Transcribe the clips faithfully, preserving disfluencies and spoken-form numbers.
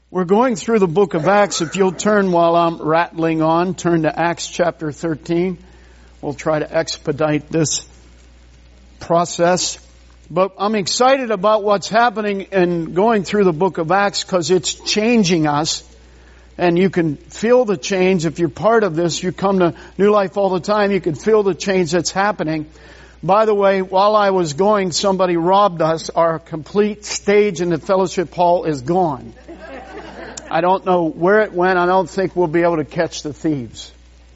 We're going through the book of Acts. If you'll turn while I'm rattling on, turn to Acts chapter thirteen. We'll try to expedite this process. But I'm excited about what's happening and going through the book of Acts because it's changing us. And you can feel the change. If you're part of this, you come to New Life all the time, you can feel the change that's happening. By the way, while I was going, somebody robbed us. Our complete stage in the fellowship hall is gone. I don't know where it went. I don't think we'll be able to catch the thieves.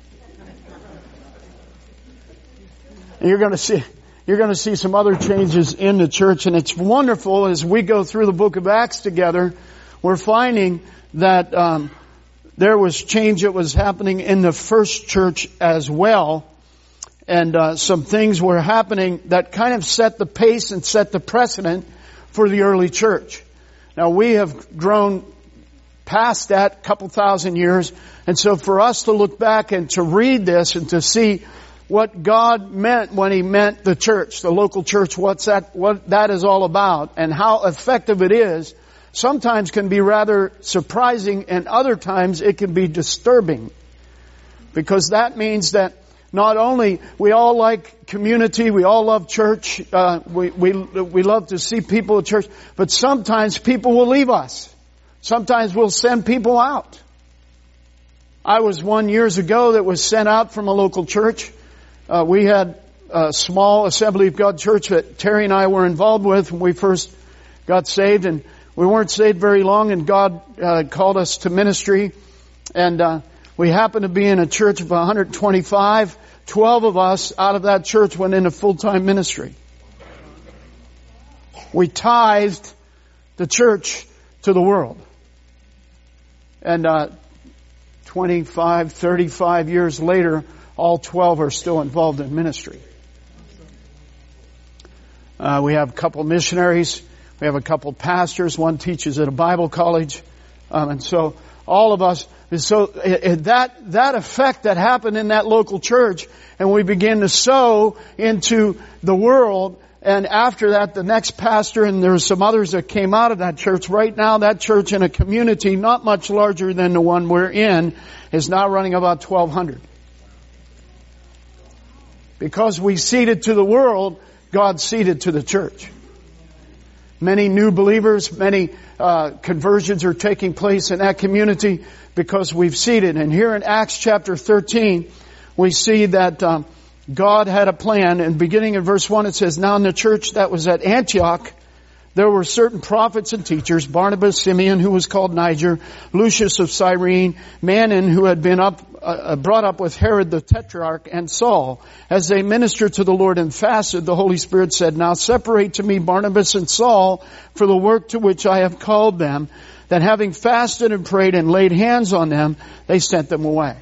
And you're going to see, you're going to see some other changes in the church. And it's wonderful as we go through the book of Acts together. We're finding that, um, there was change that was happening in the first church as well. And uh, some things were happening that kind of set the pace and set the precedent for the early church. Now we have grown past that couple thousand years. And so for us to look back and to read this and to see what God meant when He meant the church, the local church, what's that, what that is all about and how effective it is, sometimes can be rather surprising and other times it can be disturbing. Because that means that not only we all like community, we all love church, uh, we, we, we love to see people at church, but sometimes people will leave us. Sometimes we'll send people out. I was one years ago that was sent out from a local church. Uh, we had a small Assembly of God church that Terry and I were involved with when we first got saved, and we weren't saved very long, and God uh, called us to ministry. And uh, we happened to be in a church of one hundred twenty-five. Twelve of us out of that church went into full-time ministry. We tithed the church to the world. And uh, twenty-five, thirty-five years later, all twelve are still involved in ministry. Uh, we have a couple missionaries. We have a couple pastors. One teaches at a Bible college. Um, and so all of us, so that, that effect that happened in that local church, and we began to sow into the world. And after that, the next pastor, and there were some others that came out of that church. Right now, that church in a community not much larger than the one we're in is now running about twelve hundred. Because we seeded to the world, God seeded to the church. Many new believers, many uh, conversions are taking place in that community because we've seeded. And here in Acts chapter thirteen, we see that um, God had a plan. And beginning in verse one, it says, "Now in the church that was at Antioch, there were certain prophets and teachers, Barnabas, Simeon, who was called Niger, Lucius of Cyrene, Manon, who had been up, uh, brought up with Herod the Tetrarch, and Saul. As they ministered to the Lord and fasted, the Holy Spirit said, 'Now separate to me Barnabas and Saul for the work to which I have called them.' Then having fasted and prayed and laid hands on them, they sent them away."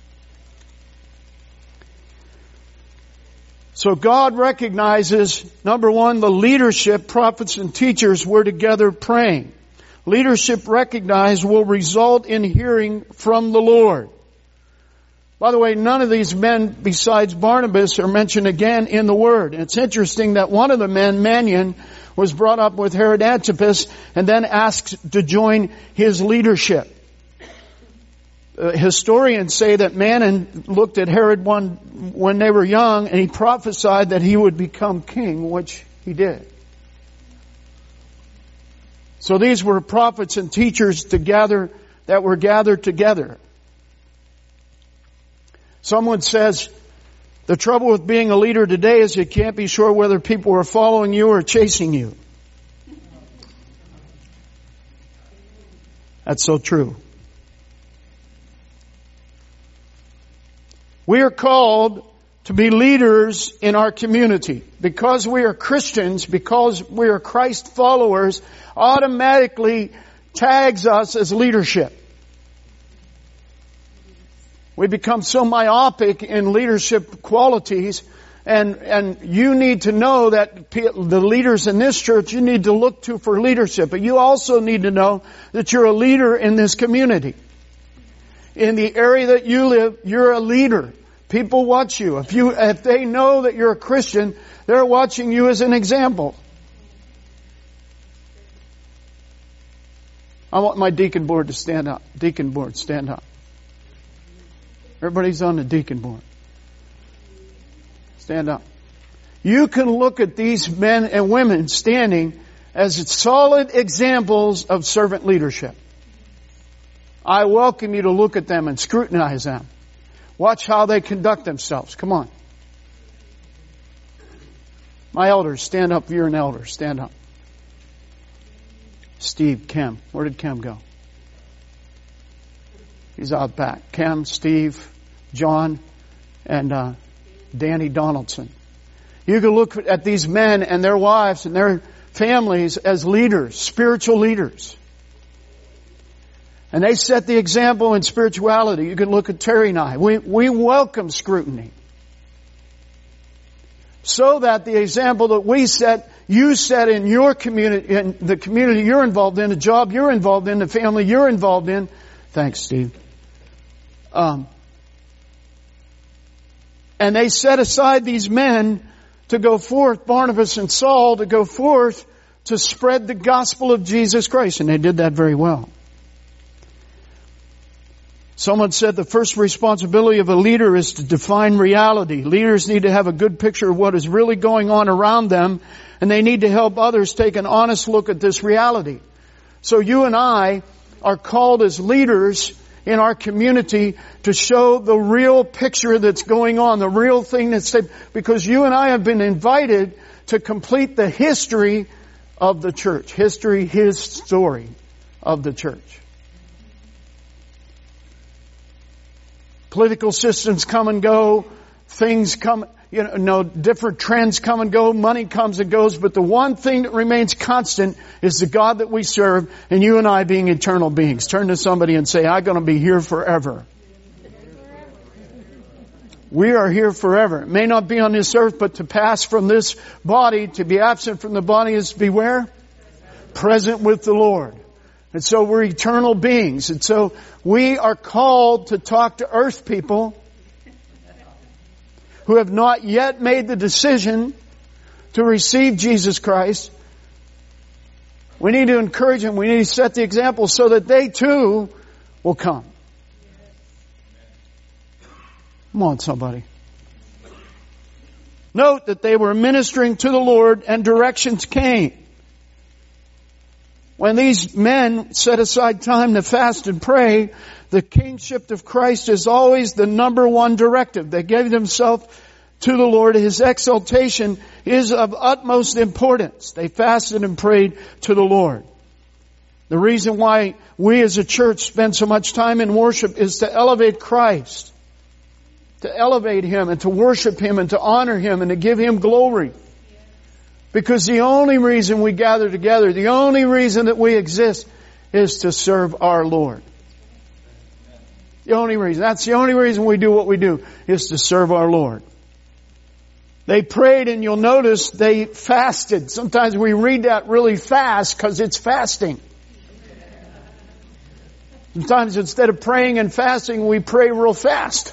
So God recognizes, number one, the leadership, prophets and teachers were together praying. Leadership recognized will result in hearing from the Lord. By the way, none of these men besides Barnabas are mentioned again in the Word. And it's interesting that one of the men, Manon, was brought up with Herod Antipas and then asked to join his leadership. Uh, historians say that Manon looked at Herod one when they were young and he prophesied that he would become king, which he did. So these were prophets and teachers together that were gathered together. Someone says, the trouble with being a leader today is you can't be sure whether people are following you or chasing you. That's so true. We are called to be leaders in our community. Because we are Christians, because we are Christ followers, automatically tags us as leadership. We become so myopic in leadership qualities, and, and you need to know that the leaders in this church you need to look to for leadership. But you also need to know that you're a leader in this community. In the area that you live, you're a leader. People watch you. If you, if they know that you're a Christian, they're watching you as an example. I want my deacon board to stand up. Deacon board, stand up. Everybody's on the deacon board. Stand up. You can look at these men and women standing as solid examples of servant leadership. I welcome you to look at them and scrutinize them. Watch how they conduct themselves. Come on. My elders, stand up. You're an elder. Stand up. Steve, Kem. Where did Kem go? He's out back. Kem, Steve, John, and uh, Danny Donaldson. You can look at these men and their wives and their families as leaders, spiritual leaders. And they set the example in spirituality. You can look at Terry and I. We, we welcome scrutiny. So that the example that we set, you set in your community, in the community you're involved in, the job you're involved in, the family you're involved in. Thanks, Steve. Um, and they set aside these men to go forth, Barnabas and Saul, to go forth to spread the gospel of Jesus Christ. And they did that very well. Someone said the first responsibility of a leader is to define reality. Leaders need to have a good picture of what is really going on around them, and they need to help others take an honest look at this reality. So you and I are called as leaders in our community to show the real picture that's going on, the real thing that's, because you and I have been invited to complete the history of the church. History, his story of the church. Political systems come and go. Things come, you know, no, different trends come and go. Money comes and goes. But the one thing that remains constant is the God that we serve, and you and I being eternal beings. Turn to somebody and say, I'm going to be here forever. We are here forever. It may not be on this earth, but to pass from this body, to be absent from the body is to be where? Present with the Lord. And so we're eternal beings. And so we are called to talk to earth people who have not yet made the decision to receive Jesus Christ. We need to encourage them. We need to set the example so that they too will come. Come on, somebody. Note that they were ministering to the Lord and directions came. When these men set aside time to fast and pray, the kingship of Christ is always the number one directive. They gave themselves to the Lord. His exaltation is of utmost importance. They fasted and prayed to the Lord. The reason why we as a church spend so much time in worship is to elevate Christ, to elevate Him and to worship Him and to honor Him and to give Him glory. Because the only reason we gather together, the only reason that we exist is to serve our Lord. The only reason. That's the only reason we do what we do, is to serve our Lord. They prayed, and you'll notice they fasted. Sometimes we read that really fast because it's fasting. Sometimes instead of praying and fasting, we pray real fast.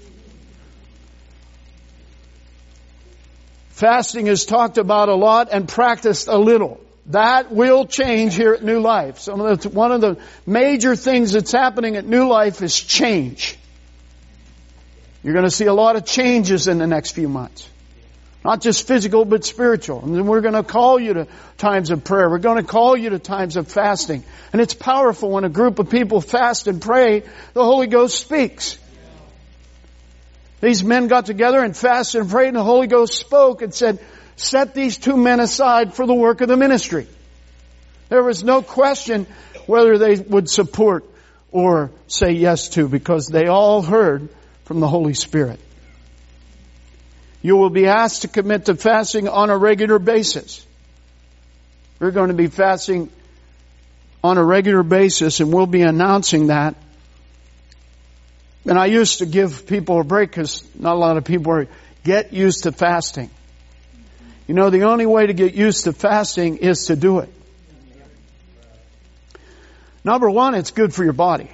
Fasting is talked about a lot and practiced a little. That will change here at New Life. Some of the, one of the major things that's happening at New Life is change. You're going to see a lot of changes in the next few months. Not just physical, but spiritual. And we're going to call you to times of prayer. We're going to call you to times of fasting. And it's powerful when a group of people fast and pray, the Holy Ghost speaks. These men got together and fasted and prayed, and the Holy Ghost spoke and said, set these two men aside for the work of the ministry. There was no question whether they would support or say yes to, because they all heard from the Holy Spirit. You will be asked to commit to fasting on a regular basis. We're going to be fasting on a regular basis, and we'll be announcing that. And I used to give people a break because not a lot of people are, get used to fasting. You know, the only way to get used to fasting is to do it. Number one, it's good for your body.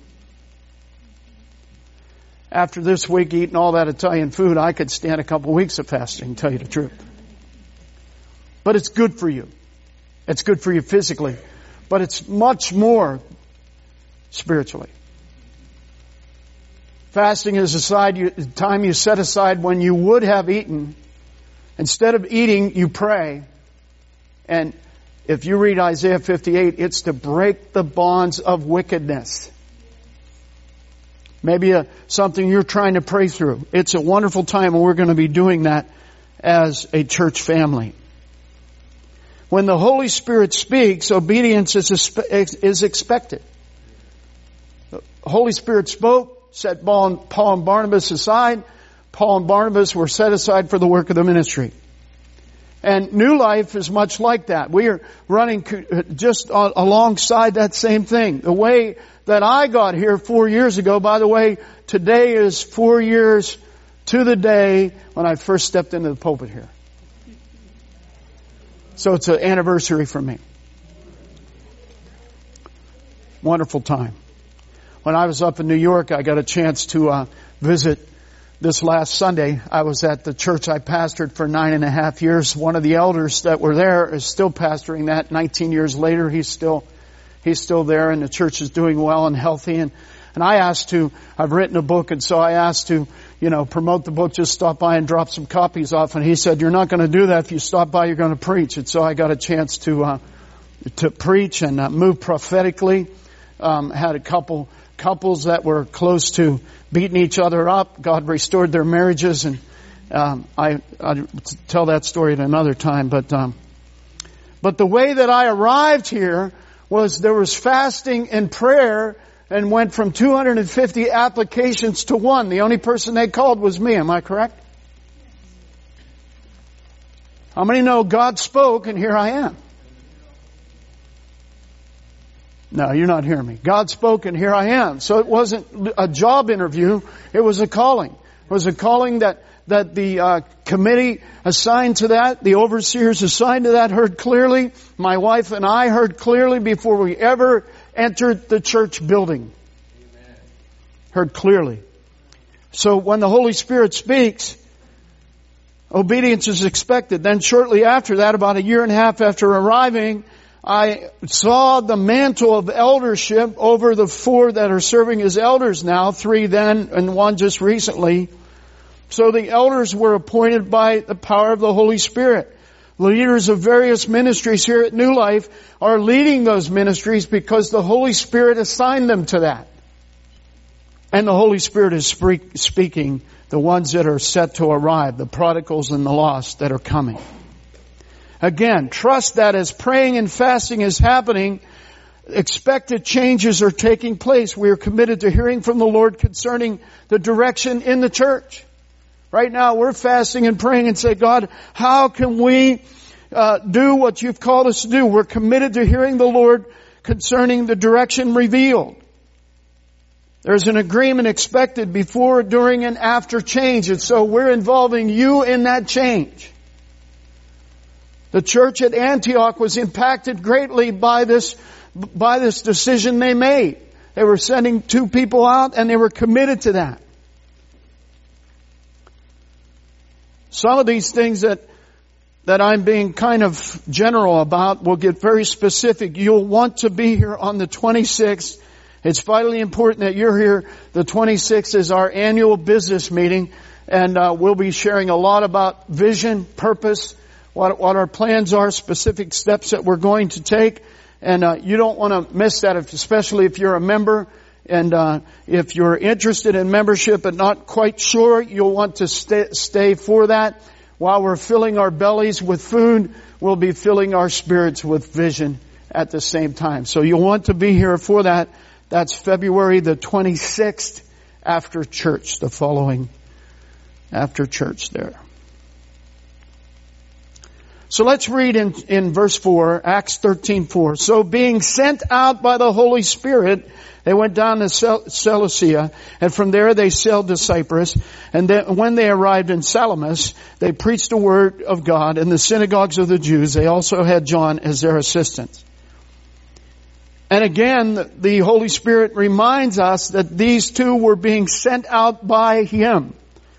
After this week eating all that Italian food, I could stand a couple of weeks of fasting, to tell you the truth. But it's good for you. It's good for you physically. but it's much more spiritually. Fasting is a time you set aside when you would have eaten. Instead of eating, you pray. And if you read Isaiah fifty-eight, it's to break the bonds of wickedness. Maybe a, something you're trying to pray through. It's a wonderful time, and we're going to be doing that as a church family. When the Holy Spirit speaks, obedience is, is expected. The Holy Spirit spoke, set Paul and Barnabas aside. Paul and Barnabas were set aside for the work of the ministry. And New Life is much like that. We are running just alongside that same thing. The way that I got here four years ago, by the way, today is four years to the day when I first stepped into the pulpit here. So it's an anniversary for me. Wonderful time. When I was up in New York, I got a chance to uh, visit this last Sunday. I was at the church I pastored for nine and a half years. One of the elders that were there is still pastoring that. nineteen years later, he's still he's still there, and the church is doing well and healthy. And and I asked to, I've written a book, and so I asked to, you know, promote the book, just stop by and drop some copies off. And he said, you're not going to do that. If you stop by, you're going to preach. And so I got a chance to uh, to preach and uh, move prophetically. Um, had a couple couples that were close to beating each other up. God restored their marriages, and um, I I'll tell that story at another time. But um, but the way that I arrived here was there was fasting and prayer, and went from two hundred fifty applications to one. The only person they called was me. Am I correct? How many know God spoke and here I am? No, you're not hearing me. God spoke and here I am. So it wasn't a job interview. It was a calling. It was a calling that, that the uh, committee assigned to that, the overseers assigned to that heard clearly. My wife and I heard clearly before we ever entered the church building. Amen. Heard clearly. So when the Holy Spirit speaks, obedience is expected. Then shortly after that, about a year and a half after arriving, I saw the mantle of eldership over the four that are serving as elders now, three then and one just recently. So the elders were appointed by the power of the Holy Spirit. Leaders of various ministries here at New Life are leading those ministries because the Holy Spirit assigned them to that. And the Holy Spirit is speaking the ones that are set to arrive, the prodigals and the lost that are coming. Again, trust that as praying and fasting is happening, expected changes are taking place. We are committed to hearing from the Lord concerning the direction in the church. Right now, we're fasting and praying and say, God, how can we uh, do what you've called us to do? We're committed to hearing the Lord concerning the direction revealed. There's an agreement expected before, during, and after change. And so we're involving you in that change. The church at Antioch was impacted greatly by this, by this decision they made. They were sending two people out and they were committed to that. Some of these things that, that I'm being kind of general about will get very specific. You'll want to be here on the twenty-sixth. It's vitally important that you're here. The twenty-sixth is our annual business meeting, and uh, we'll be sharing a lot about vision, purpose, what, what our plans are, specific steps that we're going to take. And uh, you don't want to miss that, if, especially if you're a member. And uh, if you're interested in membership but not quite sure, you'll want to stay, stay for that. While we're filling our bellies with food, we'll be filling our spirits with vision at the same time. So you'll want to be here for that. That's February the twenty-sixth after church, the following after church there. So let's read in, in verse four, Acts thirteen four. So being sent out by the Holy Spirit, they went down to Seleucia, and from there they sailed to Cyprus. And then when they arrived in Salamis, they preached the word of God in the synagogues of the Jews. They also had John as their assistant. And again, the Holy Spirit reminds us that these two were being sent out by Him.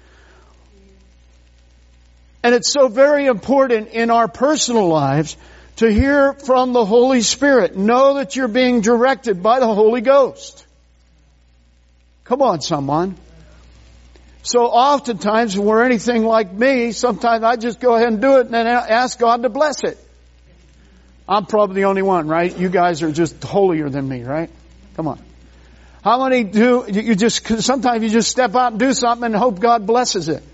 And it's so very important in our personal lives to hear from the Holy Spirit. Know that you're being directed by the Holy Ghost. Come on, someone. So oftentimes when we're anything like me, sometimes I just go ahead and do it and then ask God to bless it. I'm probably the only one, right? You guys are just holier than me, right? Come on. How many do, you just, sometimes you just step out and do something and hope God blesses it.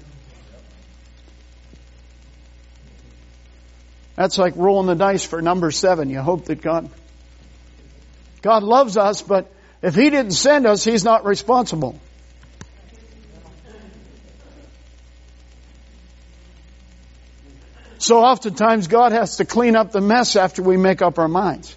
That's like rolling the dice for number seven. You hope that God, God loves us, but if He didn't send us, He's not responsible. So oftentimes God has to clean up the mess after we make up our minds.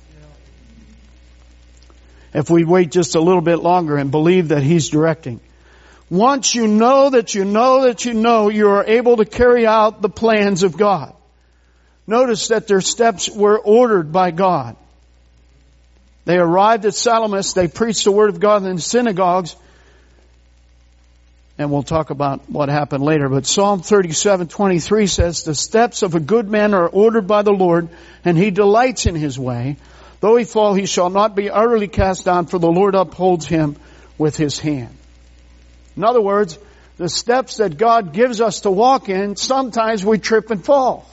If we wait just a little bit longer and believe that He's directing. Once you know that you know that you know, you are able to carry out the plans of God. Notice that their steps were ordered by God. They arrived at Salamis. They preached the Word of God in the synagogues. And we'll talk about what happened later. But Psalm thirty-seven twenty-three says, the steps of a good man are ordered by the Lord, and He delights in his way. Though he fall, he shall not be utterly cast down, for the Lord upholds him with His hand. In other words, the steps that God gives us to walk in, sometimes we trip and fall.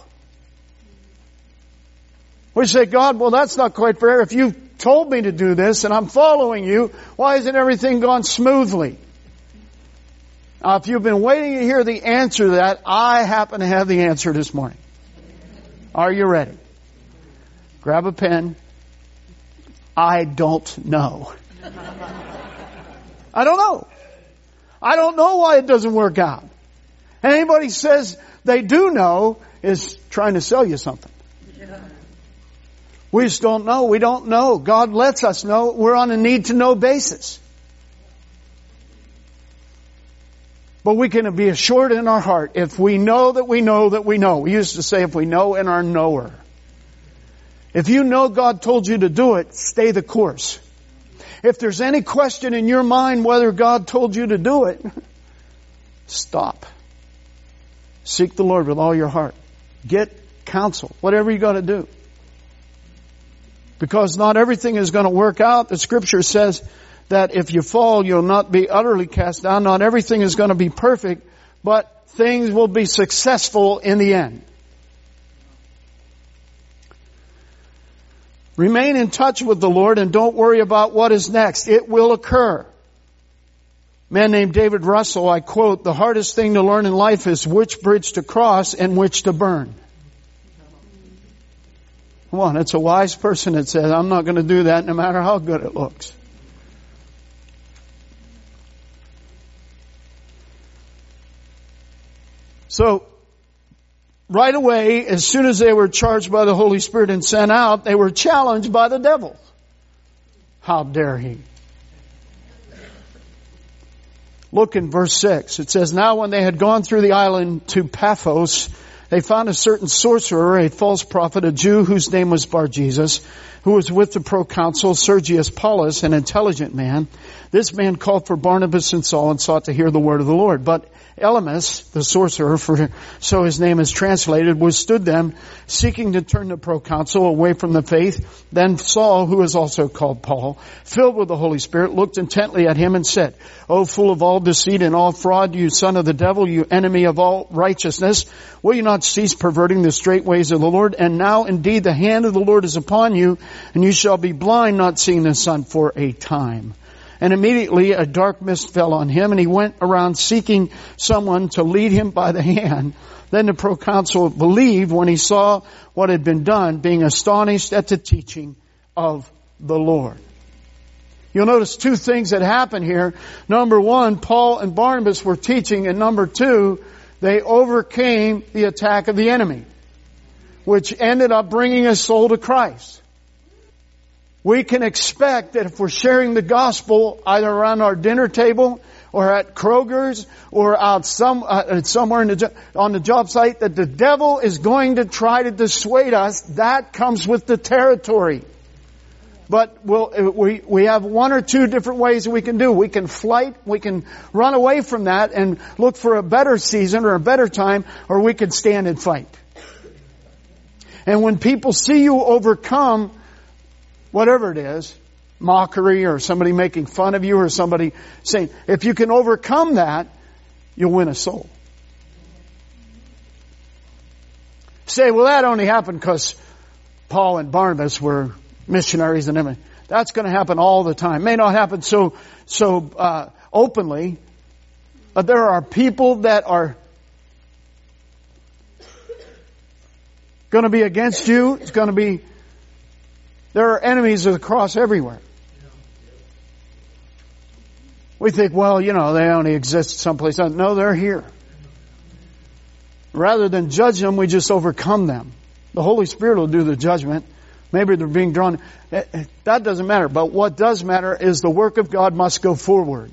We say, God, well, that's not quite fair. If you told me to do this and I'm following you, why isn't everything gone smoothly? Now, if you've been waiting to hear the answer to that, I happen to have the answer this morning. Are you ready? Grab a pen. I don't know. I don't know. I don't know why it doesn't work out. Anybody says they do know is trying to sell you something. We just don't know. We don't know. God lets us know. We're on a need-to-know basis. But we can be assured in our heart, if we know that we know that we know. We used to say, if we know in our knower. If you know God told you to do it, stay the course. If there's any question in your mind whether God told you to do it, stop. Seek the Lord with all your heart. Get counsel, whatever you got to do. Because not everything is going to work out. The Scripture says that if you fall, you'll not be utterly cast down. Not everything is going to be perfect, but things will be successful in the end. Remain in touch with the Lord and don't worry about what is next. It will occur. A man named David Russell, I quote, the hardest thing to learn in life is which bridge to cross and which to burn. Come on, it's a wise person that says, I'm not going to do that no matter how good it looks. So, right away, as soon as they were charged by the Holy Spirit and sent out, they were challenged by the devil. How dare he? Look in verse six. It says, now when they had gone through the island to Paphos, they found a certain sorcerer, a false prophet, a Jew whose name was Bar-Jesus, who was with the proconsul Sergius Paulus, an intelligent man. This man called for Barnabas and Saul and sought to hear the word of the Lord. But Elymas, the sorcerer, for so his name is translated, withstood them, seeking to turn the proconsul away from the faith. Then Saul, who is also called Paul, filled with the Holy Spirit, looked intently at him and said, O full of all deceit and all fraud, you son of the devil, you enemy of all righteousness, will you not cease perverting the straight ways of the Lord? And now indeed the hand of the Lord is upon you, and you shall be blind, not seeing the sun for a time. And immediately a dark mist fell on him, and he went around seeking someone to lead him by the hand. Then the proconsul believed when he saw what had been done, being astonished at the teaching of the Lord. You'll notice two things that happen here. Number one, Paul and Barnabas were teaching, and number two, they overcame the attack of the enemy, which ended up bringing a soul to Christ. We can expect that if we're sharing the gospel either around our dinner table or at Kroger's or out some uh, somewhere in the, on the job site, that the devil is going to try to dissuade us. That comes with the territory. But we'll, we we have one or two different ways that we can do. We can flight, we can run away from that and look for a better season or a better time, or we can stand and fight. And when people see you overcome whatever it is, mockery or somebody making fun of you or somebody saying, if you can overcome that, you'll win a soul. Say, well, that only happened because Paul and Barnabas were missionaries and everything. That's going to happen all the time. It may not happen so so uh, openly, but there are people that are going to be against you. It's going to be, there are enemies of the cross everywhere. We think, well, you know, they only exist someplace else. No, they're here. Rather than judge them, we just overcome them. The Holy Spirit will do the judgment. Maybe they're being drawn. That doesn't matter. But what does matter is the work of God must go forward.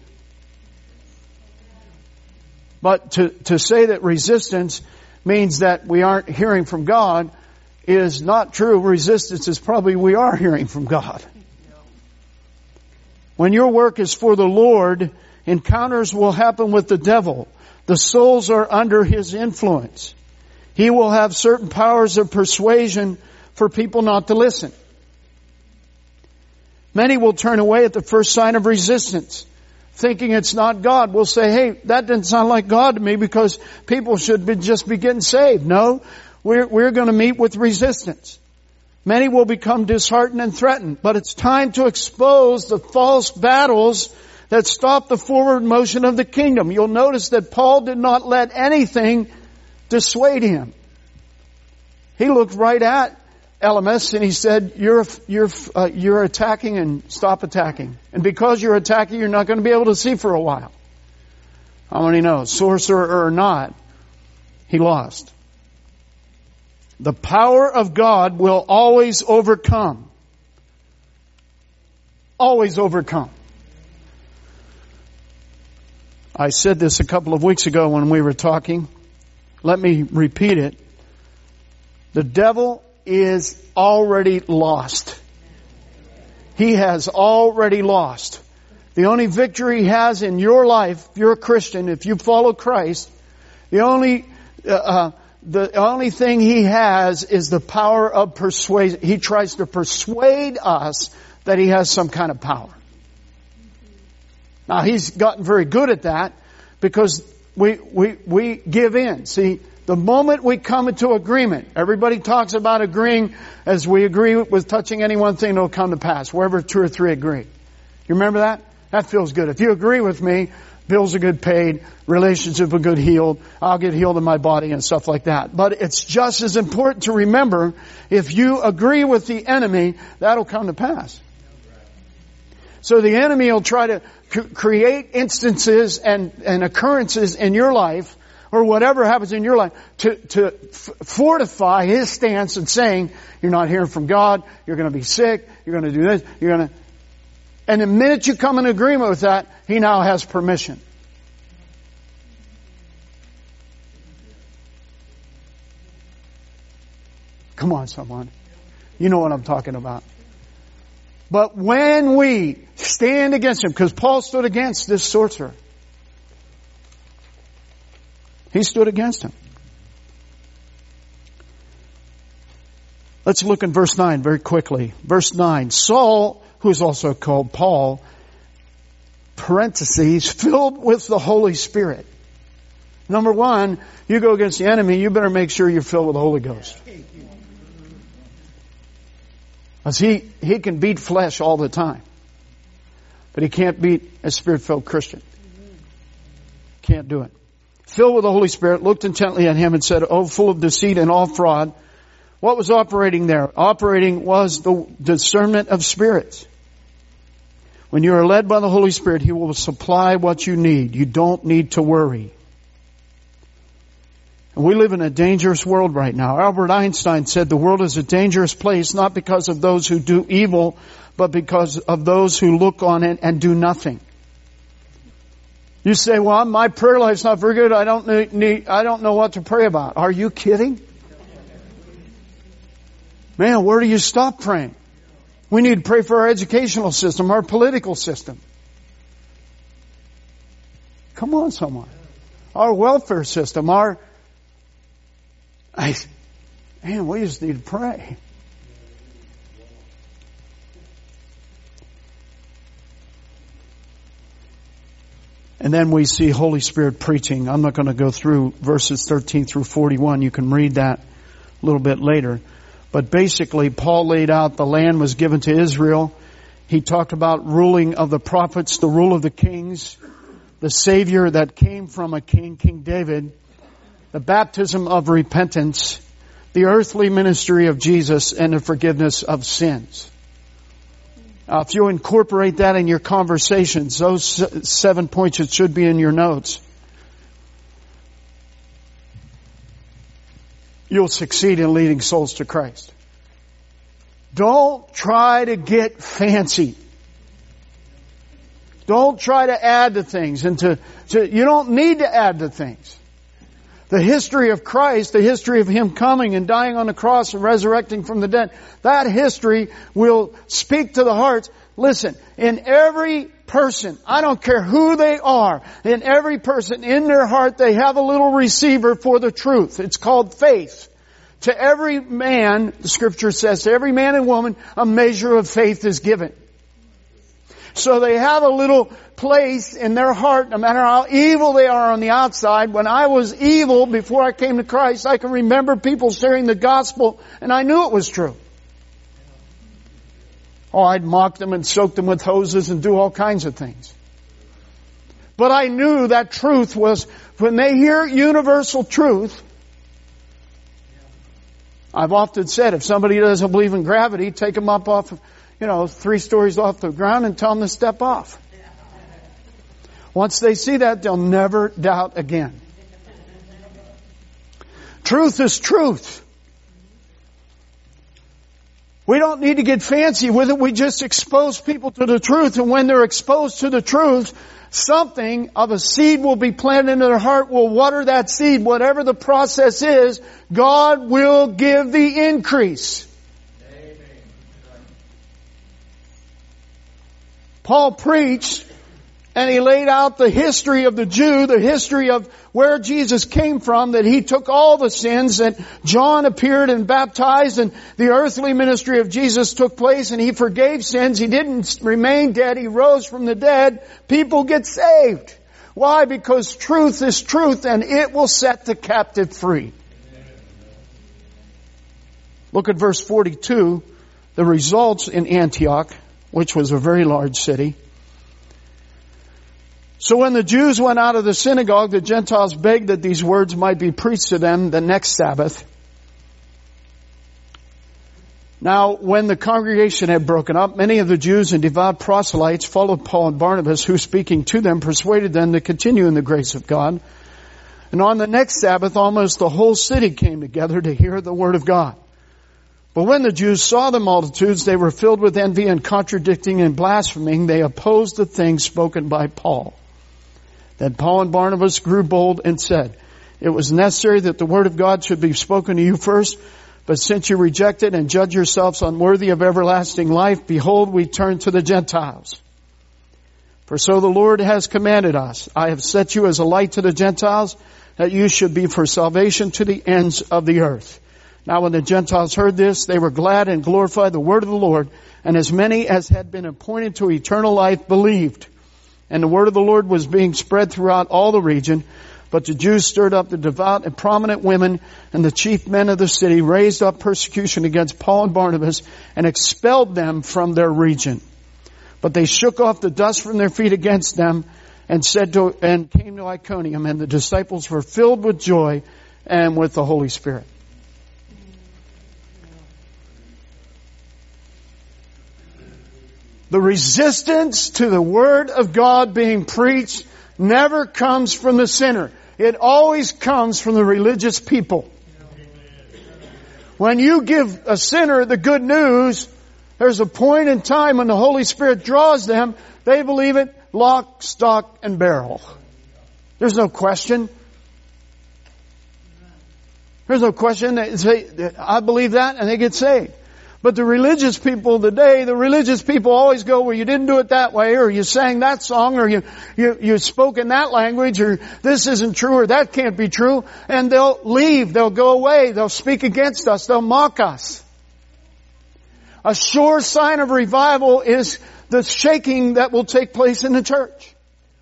But to, to say that resistance means that we aren't hearing from God is not true. Resistance is probably we are hearing from God. When your work is for the Lord, encounters will happen with the devil. The souls are under his influence. He will have certain powers of persuasion for people not to listen. Many will turn away at the first sign of resistance, thinking it's not God. We'll say, hey, that didn't sound like God to me because people should be, just be getting saved. No, we're, we're going to meet with resistance. Many will become disheartened and threatened, but it's time to expose the false battles that stop the forward motion of the kingdom. You'll notice that Paul did not let anything dissuade him. He looked right at Elymas and he said, you're, you're, uh, you're attacking, and stop attacking. And because you're attacking, you're not going to be able to see for a while. How many know? Sorcerer or not, he lost. The power of God will always overcome. Always overcome. I said this a couple of weeks ago when we were talking. Let me repeat it. The devil is already lost. He has already lost. The only victory he has in your life, if you're a Christian, if you follow Christ, the only uh, uh, the only thing he has is the power of persuasion. He tries to persuade us that he has some kind of power. Now, he's gotten very good at that because we we we give in. See, the moment we come into agreement, everybody talks about agreeing. As we agree with touching any one thing, it'll come to pass. Wherever two or three agree. You remember that? That feels good. If you agree with me, bills will get paid, relationship will get healed, I'll get healed in my body and stuff like that. But it's just as important to remember, if you agree with the enemy, that'll come to pass. So the enemy will try to c- create instances and, and occurrences in your life, or whatever happens in your life, to, to f- fortify his stance and saying, you're not hearing from God, you're going to be sick, you're going to do this, you're going to... And the minute you come in agreement with that, he now has permission. Come on, someone. You know what I'm talking about. But when we stand against him, because Paul stood against this sorcerer. He stood against him. Let's look in verse nine very quickly. Verse nine. Saul, who is also called Paul, parentheses, filled with the Holy Spirit. Number one, you go against the enemy, you better make sure you're filled with the Holy Ghost. Because he, he can beat flesh all the time. But he can't beat a Spirit-filled Christian. Can't do it. Filled with the Holy Spirit, looked intently at him and said, "Oh, full of deceit and all fraud." What was operating there? Operating was the discernment of spirits. When you are led by the Holy Spirit, He will supply what you need. You don't need to worry. And we live in a dangerous world right now. Albert Einstein said the world is a dangerous place, not because of those who do evil, but because of those who look on it and do nothing. You say, well, my prayer life's not very good. I don't need, I don't know what to pray about. Are you kidding? Man, where do you stop praying? We need to pray for our educational system, our political system. Come on, someone. Our welfare system, our... I, Man, we just need to pray. And then we see Holy Spirit preaching. I'm not going to go through verses thirteen through forty-one. You can read that a little bit later. But basically, Paul laid out the land was given to Israel. He talked about ruling of the prophets, the rule of the kings, the Savior that came from a king, King David, the baptism of repentance, the earthly ministry of Jesus, and the forgiveness of sins. Uh, if you incorporate that in your conversations, those seven points, it should be in your notes, you'll succeed in leading souls to Christ. Don't try to get fancy. Don't try to add to things. And to, to, you don't need to add to things. The history of Christ, the history of Him coming and dying on the cross and resurrecting from the dead, that history will speak to the hearts. Listen, in every person, I don't care who they are, in every person, in their heart, they have a little receiver for the truth. It's called faith. To every man, the Scripture says, to every man and woman, a measure of faith is given. So they have a little place in their heart, no matter how evil they are on the outside. When I was evil before I came to Christ, I can remember people sharing the gospel, and I knew it was true. Oh, I'd mock them and soak them with hoses and do all kinds of things. But I knew that truth was, when they hear universal truth, I've often said, if somebody doesn't believe in gravity, take them up off, you know, three stories off the ground and tell them to step off. Once they see that, they'll never doubt again. Truth is truth. We don't need to get fancy with it. We just expose people to the truth. And when they're exposed to the truth, something of a seed will be planted into their heart. Will water that seed. Whatever the process is, God will give the increase. Amen. Paul preached, and he laid out the history of the Jew, the history of where Jesus came from, that He took all the sins, that John appeared and baptized, and the earthly ministry of Jesus took place, and He forgave sins. He didn't remain dead. He rose from the dead. People get saved. Why? Because truth is truth, and it will set the captive free. Look at verse forty-two. The results in Antioch, which was a very large city. So when the Jews went out of the synagogue, the Gentiles begged that these words might be preached to them the next Sabbath. Now, when the congregation had broken up, many of the Jews and devout proselytes followed Paul and Barnabas, who, speaking to them, persuaded them to continue in the grace of God. And on the next Sabbath, almost the whole city came together to hear the word of God. But when the Jews saw the multitudes, they were filled with envy, and contradicting and blaspheming, they opposed the things spoken by Paul. Then Paul and Barnabas grew bold and said, "It was necessary that the word of God should be spoken to you first, but since you reject it and judge yourselves unworthy of everlasting life, behold, we turn to the Gentiles. For so the Lord has commanded us, I have set you as a light to the Gentiles, that you should be for salvation to the ends of the earth." Now when the Gentiles heard this, they were glad and glorified the word of the Lord, and as many as had been appointed to eternal life believed. And the word of the Lord was being spread throughout all the region. But the Jews stirred up the devout and prominent women, and the chief men of the city raised up persecution against Paul and Barnabas and expelled them from their region. But they shook off the dust from their feet against them and said to, and came to Iconium, and the disciples were filled with joy and with the Holy Spirit. The resistance to the Word of God being preached never comes from the sinner. It always comes from the religious people. When you give a sinner the good news, there's a point in time when the Holy Spirit draws them, they believe it lock, stock, and barrel. There's no question. There's no question. They say, I believe that, and they get saved. But the religious people today, the religious people always go, well, you didn't do it that way, or you sang that song, or you, you, you spoke in that language, or this isn't true, or that can't be true. And they'll leave, they'll go away, they'll speak against us, they'll mock us. A sure sign of revival is the shaking that will take place in the church.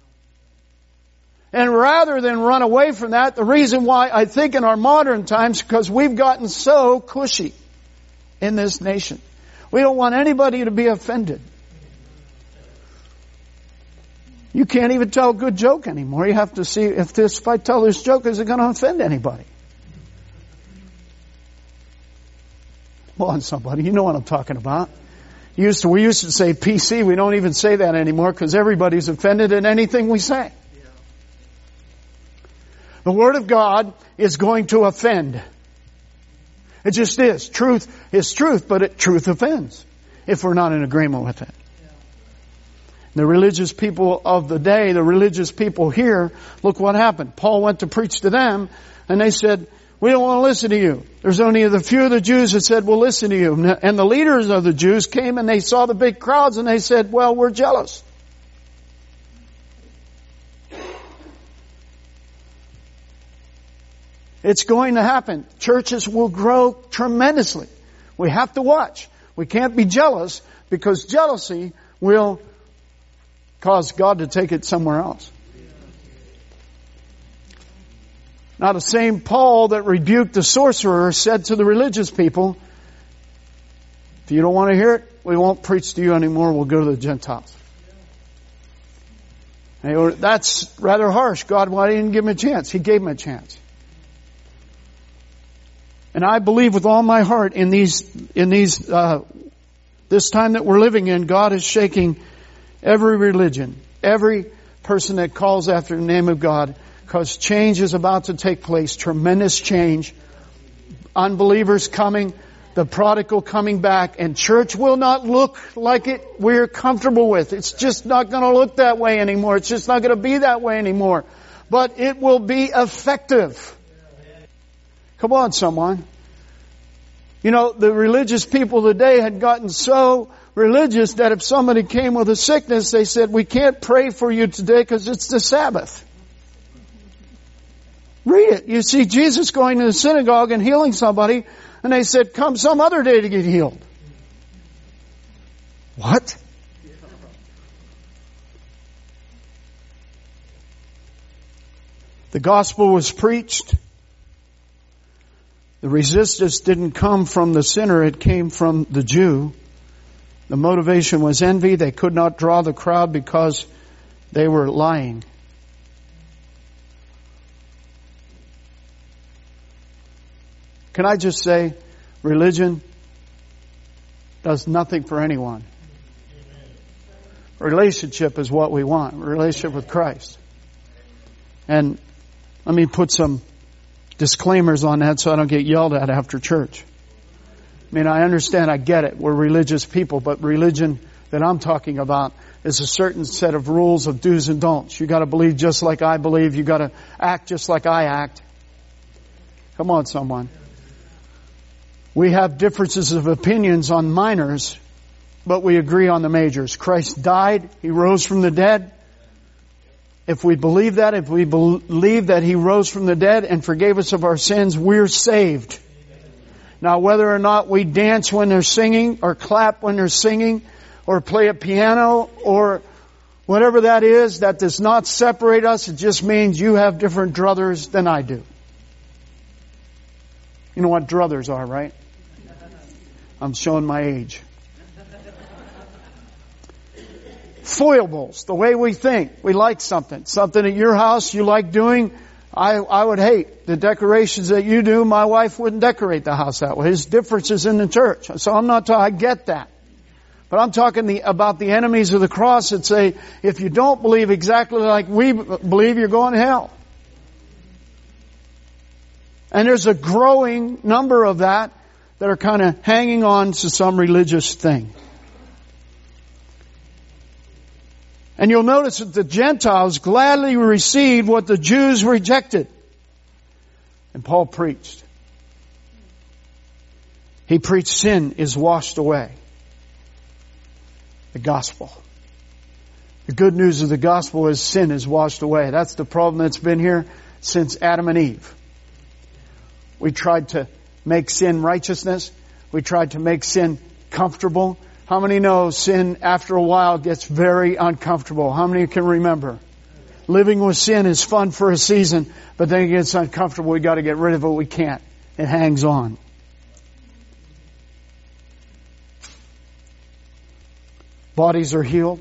And rather than run away from that, the reason why I think in our modern times, because we've gotten so cushy in this nation. We don't want anybody to be offended. You can't even tell a good joke anymore. You have to see if this, if I tell this joke, is it going to offend anybody? Come on, somebody. You know what I'm talking about. Used to, we used to say P C. We don't even say that anymore because everybody's offended at anything we say. The Word of God is going to offend. It just is. Truth is truth, but it, truth offends if we're not in agreement with it. The religious people of the day, the religious people here, look what happened. Paul went to preach to them, and they said, we don't want to listen to you. There's only a few of the Jews that said, we'll listen to you. And the leaders of the Jews came and they saw the big crowds and they said, well, we're jealous. It's going to happen. Churches will grow tremendously. We have to watch. We can't be jealous because jealousy will cause God to take it somewhere else. Now the same Paul that rebuked the sorcerer said to the religious people, if you don't want to hear it, we won't preach to you anymore. We'll go to the Gentiles. And that's rather harsh. God, why didn't you give him a chance? He gave him a chance. And I believe with all my heart in these, in these, uh, this time that we're living in, God is shaking every religion, every person that calls after the name of God, because change is about to take place, tremendous change. Unbelievers coming, the prodigal coming back, and church will not look like it we're comfortable with. It's just not going to look that way anymore. It's just not going to be that way anymore. But it will be effective. Come on, someone. You know, the religious people today had gotten so religious that if somebody came with a sickness, they said, we can't pray for you today because it's the Sabbath. Read it. You see Jesus going to the synagogue and healing somebody, and they said, come some other day to get healed. What? The gospel was preached. The resistance didn't come from the sinner, it came from the Jew. The motivation was envy. They could not draw the crowd because they were lying. Can I just say, religion does nothing for anyone. Relationship is what we want. Relationship with Christ. And let me put some disclaimers on that so I don't get yelled at after church. I mean, I understand, I get it. We're religious people, but religion that I'm talking about is a certain set of rules of do's and don'ts. You got to believe just like I believe. You got to act just like I act. Come on, someone. We have differences of opinions on minors, but we agree on the majors. Christ died. He rose from the dead. If we believe that, if we believe that He rose from the dead and forgave us of our sins, we're saved. Now, whether or not we dance when they're singing, or clap when they're singing, or play a piano, or whatever that is, that does not separate us. It just means you have different druthers than I do. You know what druthers are, right? I'm showing my age. Foibles, the way we think. We like something. Something at your house you like doing, I, I would hate. The decorations that you do, my wife wouldn't decorate the house that way. There's differences in the church. So I'm not talking, I get that. But I'm talking the, about the enemies of the cross that say, if you don't believe exactly like we believe, you're going to hell. And there's a growing number of that that are kind of hanging on to some religious thing. And you'll notice that the Gentiles gladly received what the Jews rejected. And Paul preached. He preached sin is washed away. The gospel. The good news of the gospel is sin is washed away. That's the problem that's been here since Adam and Eve. We tried to make sin righteousness. We tried to make sin comfortable. How many know sin after a while gets very uncomfortable? How many can remember? Living with sin is fun for a season, but then it gets uncomfortable. We got to get rid of it. We can't. It hangs on. Bodies are healed.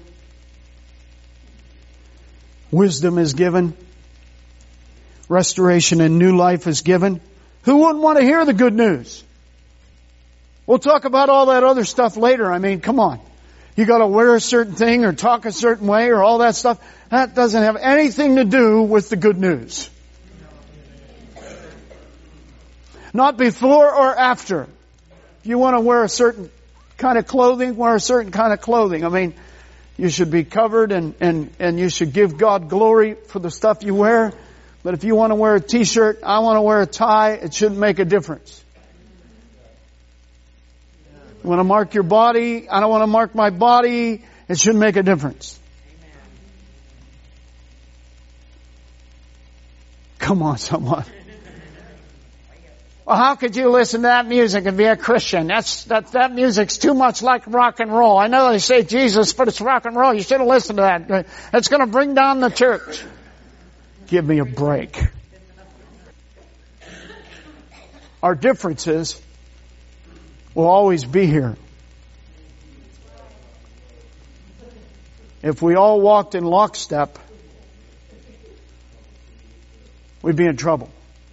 Wisdom is given. Restoration and new life is given. Who wouldn't want to hear the good news? We'll talk about all that other stuff later. I mean, come on. You got to wear a certain thing or talk a certain way or all that stuff. That doesn't have anything to do with the good news. Not before or after. If you want to wear a certain kind of clothing, wear a certain kind of clothing. I mean, you should be covered and, and, and you should give God glory for the stuff you wear. But if you want to wear a t-shirt, I want to wear a tie, it shouldn't make a difference. You want to mark your body, I don't want to mark my body, it shouldn't make a difference. Come on, someone. Well, how could you listen to that music and be a Christian? That's, that, that music's too much like rock and roll. I know they say Jesus, but it's rock and roll. You shouldn't listen to that. It's going to bring down the church. Give me a break. Our differences will always be here. If we all walked in lockstep, we'd be in trouble.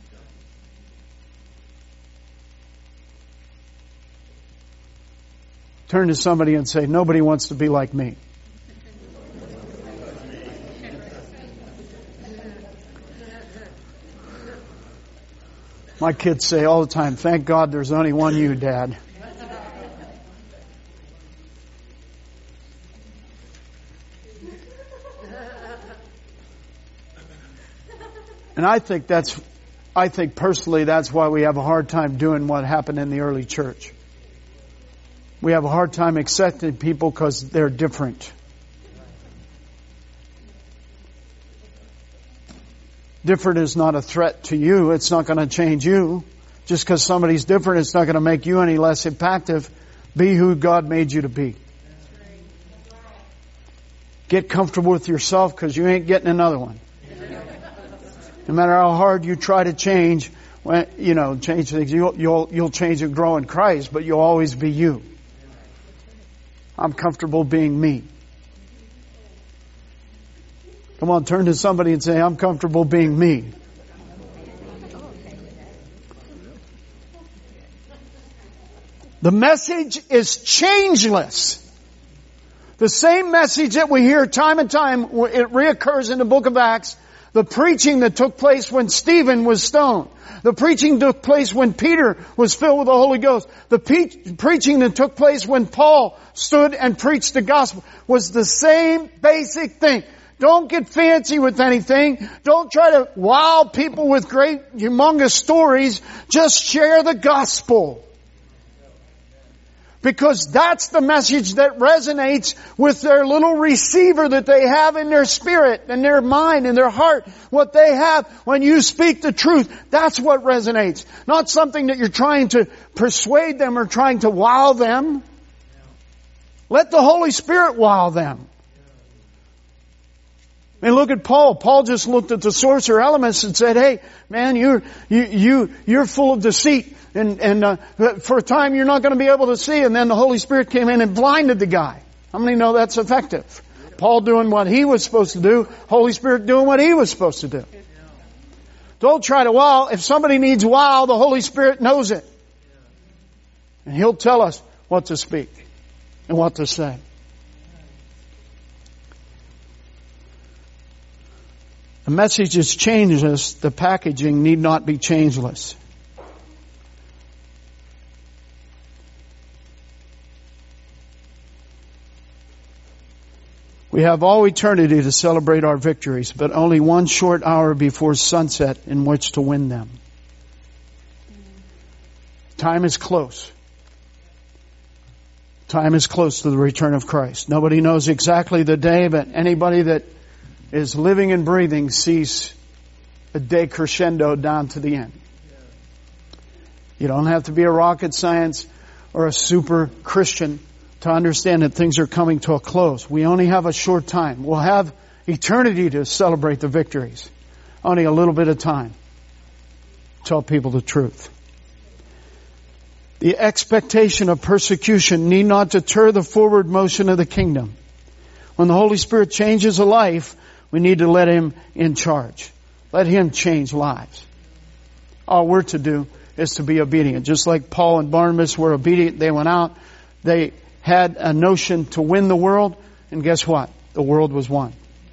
Turn to somebody and say, nobody wants to be like me. My kids say all the time, thank God there's only one you, Dad. And I think that's, I think personally that's why we have a hard time doing what happened in the early church. We have a hard time accepting people because they're different. Different is not a threat to you. It's not going to change you. Just because somebody's different, it's not going to make you any less impactful. Be who God made you to be. Get comfortable with yourself because you ain't getting another one. No matter how hard you try to change, when, you know, change things, you'll, you'll, you'll change and grow in Christ, but you'll always be you. I'm comfortable being me. Come on, turn to somebody and say, I'm comfortable being me. The message is changeless. The same message that we hear time and time, it reoccurs in the book of Acts. The preaching that took place when Stephen was stoned. The preaching took place when Peter was filled with the Holy Ghost. The pe- preaching that took place when Paul stood and preached the gospel was the same basic thing. Don't get fancy with anything. Don't try to wow people with great, humongous stories. Just share the gospel. Because that's the message that resonates with their little receiver that they have in their spirit and their mind and their heart. What they have when you speak the truth, that's what resonates. Not something that you're trying to persuade them or trying to wow them. Let the Holy Spirit wow them. I mean, look at Paul. Paul just looked at the sorcerer elements and said, hey, man, you're, you, you, you're full of deceit. And, and, uh, for a time you're not going to be able to see. And then the Holy Spirit came in and blinded the guy. How many know that's effective? Paul doing what he was supposed to do. Holy Spirit doing what he was supposed to do. Don't try to wow. If somebody needs wow, the Holy Spirit knows it. And He'll tell us what to speak and what to say. The message is changeless. The packaging need not be changeless. We have all eternity to celebrate our victories, but only one short hour before sunset in which to win them. Time is close. Time is close to the return of Christ. Nobody knows exactly the day, but anybody that is living and breathing sees a day crescendo down to the end. You don't have to be a rocket science or a super Christian to understand that things are coming to a close. We only have a short time. We'll have eternity to celebrate the victories. Only a little bit of time. Tell people the truth. The expectation of persecution need not deter the forward motion of the kingdom. When the Holy Spirit changes a life, we need to let Him in charge. Let Him change lives. All we're to do is to be obedient. Just like Paul and Barnabas were obedient, they went out. They had a notion to win the world, and guess what? The world was won.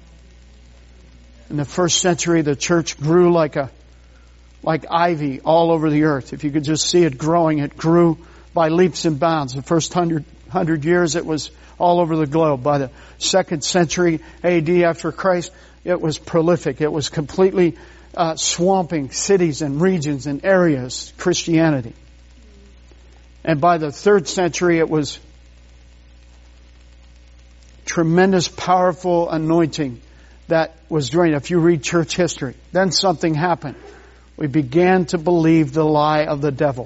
In the first century, the church grew like a like ivy all over the earth. If you could just see it growing, it grew by leaps and bounds. The first hundred, hundred years, it was all over the globe. By the second century A D after Christ, it was prolific. It was completely uh, swamping cities and regions and areas, Christianity. And by the third century, it was tremendous, powerful anointing that was during. If you read church history, then something happened. We began to believe the lie of the devil.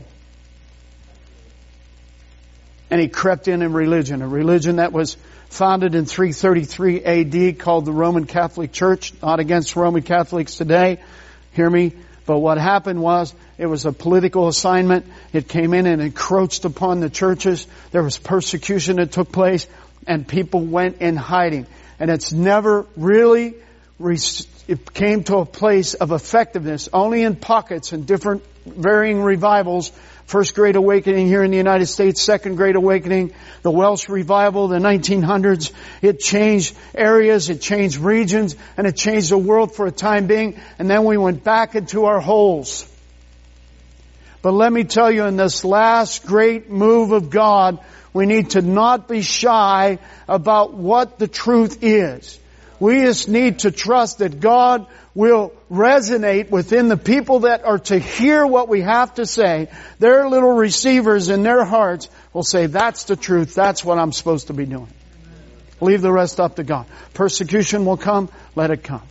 And he crept in in religion, a religion that was founded in three thirty-three A D called the Roman Catholic Church. Not against Roman Catholics today, hear me. But what happened was, it was a political assignment. It came in and encroached upon the churches. There was persecution that took place, and people went in hiding. And it's never really it came to a place of effectiveness, only in pockets and different varying revivals. First Great Awakening here in the United States, Second Great Awakening, the Welsh Revival, the nineteen hundreds. It changed areas, it changed regions, and it changed the world for a time being. And then we went back into our holes. But let me tell you, in this last great move of God, we need to not be shy about what the truth is. We just need to trust that God will resonate within the people that are to hear what we have to say. Their little receivers in their hearts will say, that's the truth. That's what I'm supposed to be doing. Leave the rest up to God. Persecution will come. Let it come.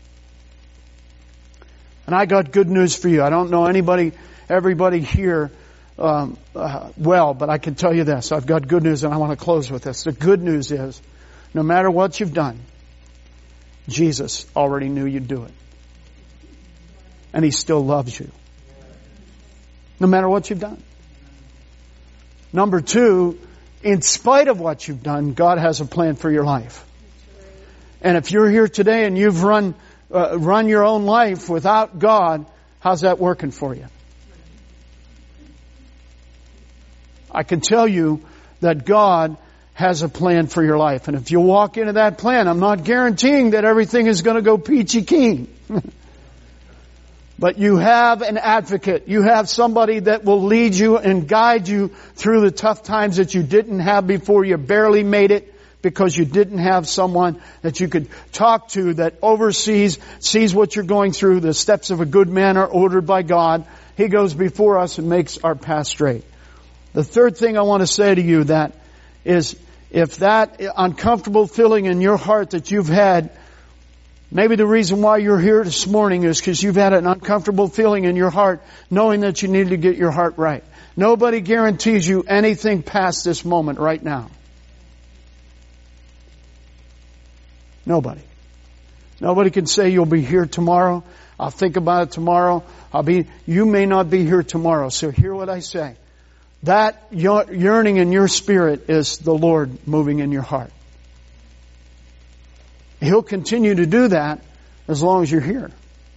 And I got good news for you. I don't know anybody, everybody here um, uh, well, but I can tell you this. I've got good news, and I want to close with this. The good news is, no matter what you've done, Jesus already knew you'd do it. And He still loves you. No matter what you've done. Number two, in spite of what you've done, God has a plan for your life. And if you're here today and you've run uh, run your own life without God, how's that working for you? I can tell you that God has a plan for your life. And if you walk into that plan, I'm not guaranteeing that everything is going to go peachy keen. But you have an advocate. You have somebody that will lead you and guide you through the tough times that you didn't have before. You barely made it because you didn't have someone that you could talk to that oversees, sees what you're going through. The steps of a good man are ordered by God. He goes before us and makes our path straight. The third thing I want to say to you that is, if that uncomfortable feeling in your heart that you've had, maybe the reason why you're here this morning is because you've had an uncomfortable feeling in your heart, knowing that you need to get your heart right. Nobody guarantees you anything past this moment right now. Nobody. Nobody can say you'll be here tomorrow. I'll think about it tomorrow. I'll be, you may not be here tomorrow. So hear what I say. That yearning in your spirit is the Lord moving in your heart. He'll continue to do that as long as you're here.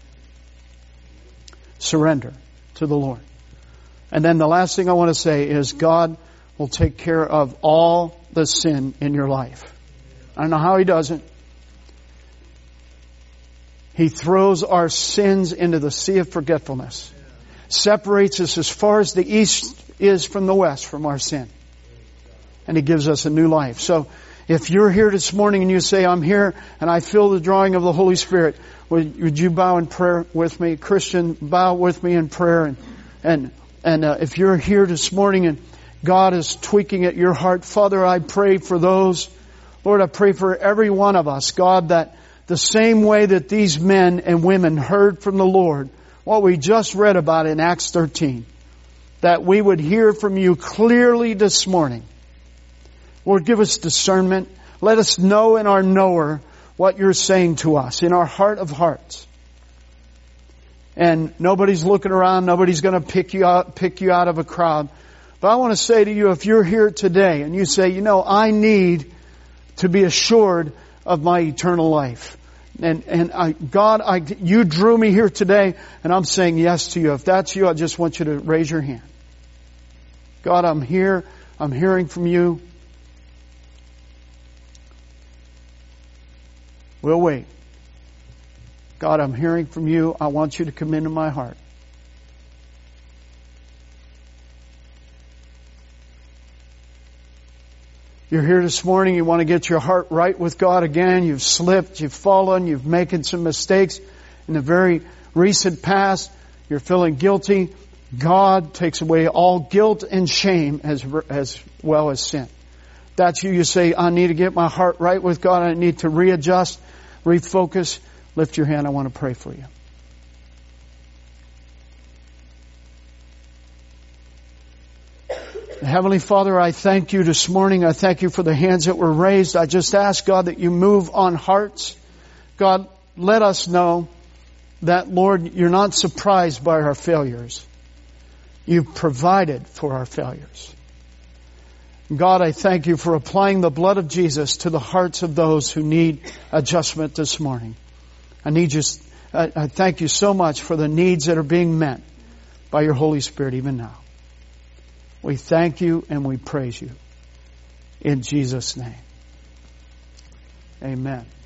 Surrender to the Lord. And then the last thing I want to say is God will take care of all the sin in your life. I don't know how He does it. He throws our sins into the sea of forgetfulness. Separates us as far as the east is from the west from our sin. And He gives us a new life. So if you're here this morning and you say, I'm here and I feel the drawing of the Holy Spirit, would, would you bow in prayer with me? Christian, bow with me in prayer. And and and uh, if you're here this morning and God is tweaking at your heart. Father, I pray for those. Lord, I pray for every one of us, God, that the same way that these men and women heard from the Lord, what we just read about in Acts thirteen, that we would hear from you clearly this morning. Lord, give us discernment. Let us know in our knower what you're saying to us, in our heart of hearts. And nobody's looking around. Nobody's going to pick you out, pick you out of a crowd. But I want to say to you, if you're here today and you say, you know, I need to be assured of my eternal life. And, and I, God, I, you drew me here today and I'm saying yes to you. If that's you, I just want you to raise your hand. God, I'm here. I'm hearing from you. We'll wait. God, I'm hearing from you. I want you to come into my heart. You're here this morning, you want to get your heart right with God again. You've slipped, you've fallen, you've making some mistakes in the very recent past. You're feeling guilty. God takes away all guilt and shame as, as well as sin. That's you. You say, I need to get my heart right with God. I need to readjust, refocus. Lift your hand. I want to pray for you. Heavenly Father, I thank you this morning. I thank you for the hands that were raised. I just ask, God, that you move on hearts. God, let us know that, Lord, you're not surprised by our failures. You've provided for our failures. God, I thank you for applying the blood of Jesus to the hearts of those who need adjustment this morning. I need you, I, I thank you so much for the needs that are being met by your Holy Spirit even now. We thank you and we praise you. In Jesus' name. Amen.